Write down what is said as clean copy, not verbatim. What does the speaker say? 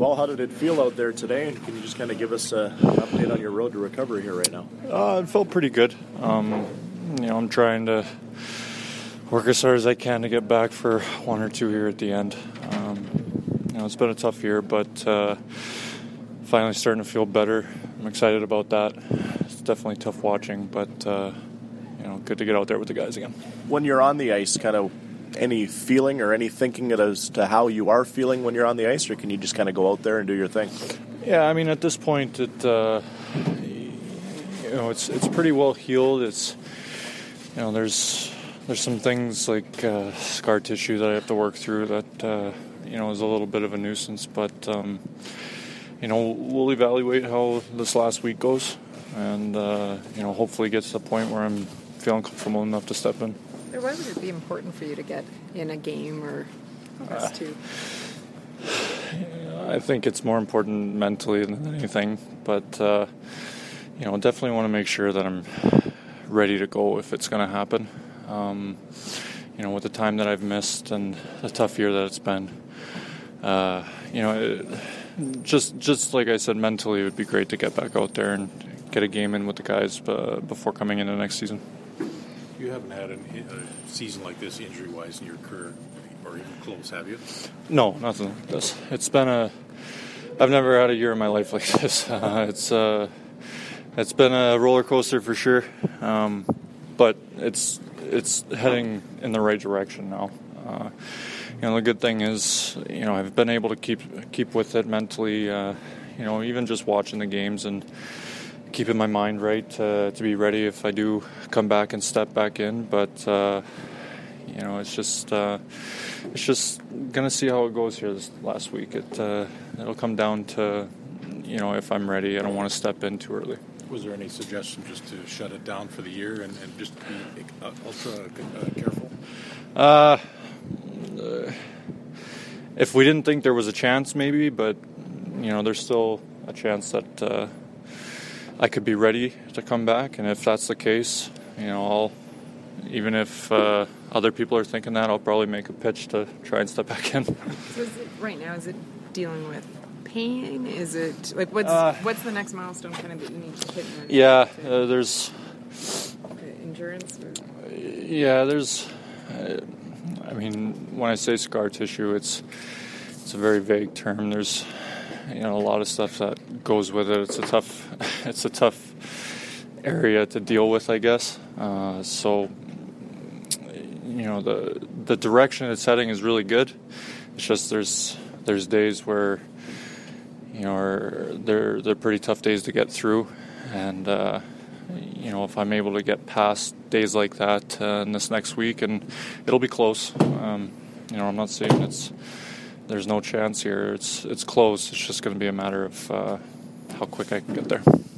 Well, how did it feel out there today? And can you just kind of give us an update on your road to recovery here right now? It felt pretty good. I'm trying to work as hard as I can to get back for one or two here at the end. It's been a tough year, but finally starting to feel better. I'm excited about that. It's definitely tough watching, but good to get out there with the guys again. When you're on the ice, kind of any feeling or any thinking as to how you are feeling when you're on the ice, or can you just kind of go out there and do your thing? Yeah, I mean, at this point, it's pretty well healed. It's there's some things like scar tissue that I have to work through that is a little bit of a nuisance, but we'll evaluate how this last week goes, and hopefully get to the point where I'm feeling comfortable enough to step in. Why would it be important for you to get in a game or this too? I think it's more important mentally than anything, but definitely want to make sure that I'm ready to go if it's going to happen. With the time that I've missed and the tough year that it's been, just like I said, mentally it would be great to get back out there and get a game in with the guys before coming into next season. You haven't had a season like this injury-wise in your career, or even close, have you? No, nothing like this. I've never had a year in my life like this. It's been a roller coaster for sure, but it's heading in the right direction now. The good thing is, I've been able to keep with it mentally. Even just watching the games and keeping my mind right to be ready if I do come back and step back in. But it's just gonna see how it goes here this last week. It'll come down to if I'm ready. I don't want to step in too early. Was there any suggestion just to shut it down for the year and just be ultra careful? If we didn't think there was a chance, maybe, but there's still a chance that I could be ready to come back, and if that's the case, even if other people are thinking that, I'll probably make a pitch to try and step back in. So right now, is it dealing with pain? Is it like what's the next milestone kind of that you need to hit? Yeah, there's endurance. Yeah, there's. When I say scar tissue, it's a very vague term. There's a lot of stuff that goes with it. It's a tough area to deal with, I guess. So the direction it's heading is really good. It's just there's days where they're pretty tough days to get through, and if I'm able to get past days like that in this next week, and it'll be close. I'm not saying there's no chance here. It's close. It's just going to be a matter of how quick I can get there.